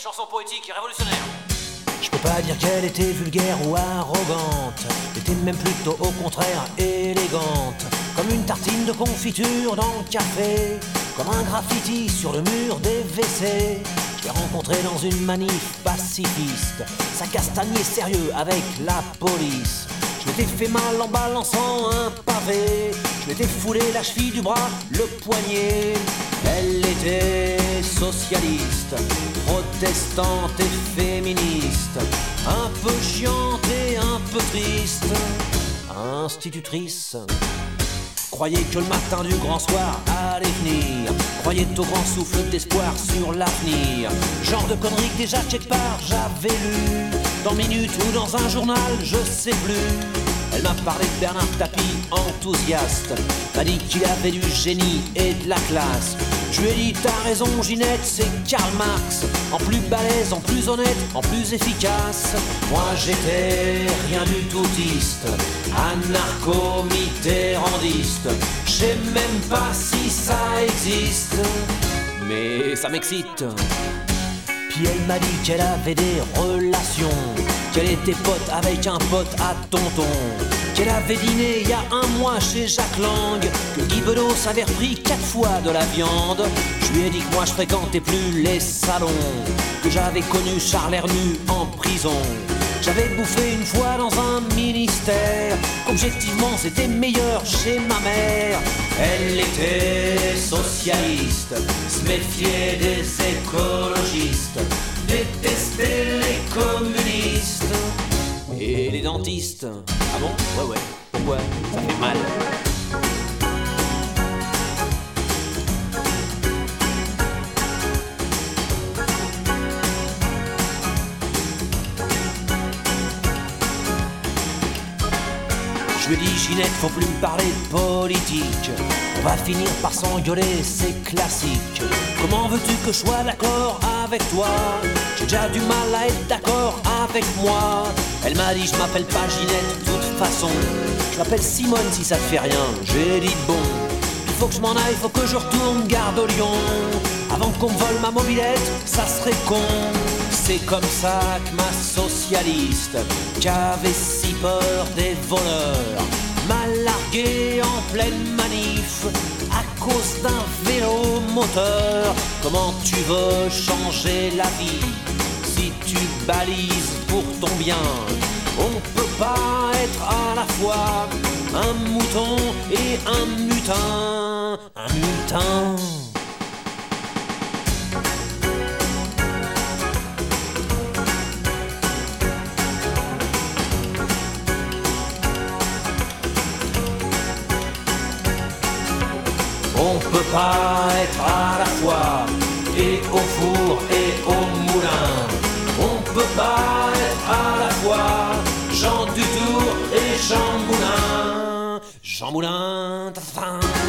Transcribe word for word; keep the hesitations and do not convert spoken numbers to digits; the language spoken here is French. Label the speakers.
Speaker 1: chanson poétique et révolutionnaire.
Speaker 2: Je peux pas dire qu'elle était vulgaire ou arrogante, elle était même plutôt au contraire élégante. Comme une tartine de confiture dans le café, comme un graffiti sur le mur des W C. Je l'ai rencontré dans une manif pacifiste, ça castagnait sérieux avec la police. Je m'étais fait mal en balançant un pavé, je m'étais foulé la cheville du bras, le poignet. Elle était socialiste, protestante et féministe, un peu chiante et un peu triste, institutrice. Croyait que le matin du grand soir allait venir, croyait au grand souffle d'espoir sur l'avenir. Genre de conneries que déjà quelque part j'avais lu, dans Minute ou dans un journal, je sais plus. Elle m'a parlé de Bernard Tapie, enthousiaste, m'a dit qu'il avait du génie et de la classe. Je lui ai dit t'as raison Ginette, c'est Karl Marx, en plus balèze, en plus honnête, en plus efficace. Moi j'étais rien du toutiste, anarcho-mitterrandiste, je sais même pas si ça existe, mais ça m'excite. Puis elle m'a dit qu'elle avait des relations, qu'elle était pote avec un pote à tonton, qu'elle avait dîné il y a un mois chez Jacques Lang, que Guy Bedos avait repris quatre fois de la viande. Je lui ai dit que moi je fréquentais plus les salons, que j'avais connu Charles Hernu en prison, j'avais bouffé une fois dans un ministère, qu'objectivement c'était meilleur chez ma mère. Elle était socialiste, se méfiait des écologistes, détestait les communistes et les dentistes. Ah bon? Ouais ouais, pourquoi? Ça fait mal. Je lui ai dit Ginette, faut plus me parler de politique, on va finir par s'engueuler, c'est classique. Comment veux-tu que je sois d'accord avec toi? J'ai déjà du mal à être d'accord avec moi. Elle m'a dit je m'appelle pas Ginette de toute façon, je m'appelle Simone si ça te fait rien. J'ai dit bon, il faut que je m'en aille, faut que je retourne Gare de Lyon, avant qu'on me vole ma mobilette, ça serait con. C'est comme ça que ma socialiste, qui avait si peur des voleurs, m'a largué en pleine manif à cause d'un vélo moteur. Comment tu veux changer la vie si tu balises pour ton bien? On peut pas être à la fois un mouton et un mutin, un mutin. On peut pas être à la fois et au four et au moulin. On peut pas être à la fois Jean Dutour et Jean Moulin. Jean Moulin, ta fin.